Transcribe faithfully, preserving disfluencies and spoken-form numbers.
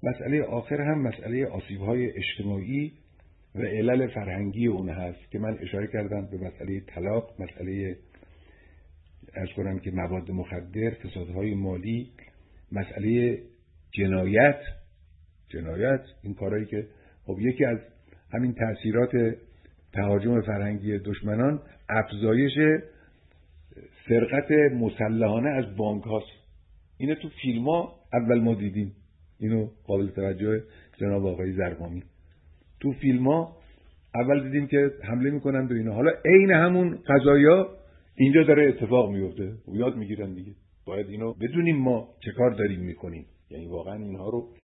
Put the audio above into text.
مسئله آخر هم مسئله آسیب‌های اجتماعی و علل فرهنگی اون هست که من اشاره کردم به مسئله طلاق، مسئله عرض کنم که مواد مخدر، فسادهای مالی، مسئله جنایت جنایت این کارهایی که خب یکی از همین تأثیرات تهاجم فرهنگی دشمنان افزایش سرقت مسلحانه از بانک هاست. اینو تو فیلم ها اول ما دیدیم، اینو قابل توجه جناب آقای زرقامی، تو فیلم ها اول دیدیم که حمله میکنن به اینا. حالا عین همون قضایا اینجا داره اتفاق میفته و یاد میگیرن دیگه. باید اینو بدونیم ما چه کار داریم میکنیم، یعنی واقعا اینها رو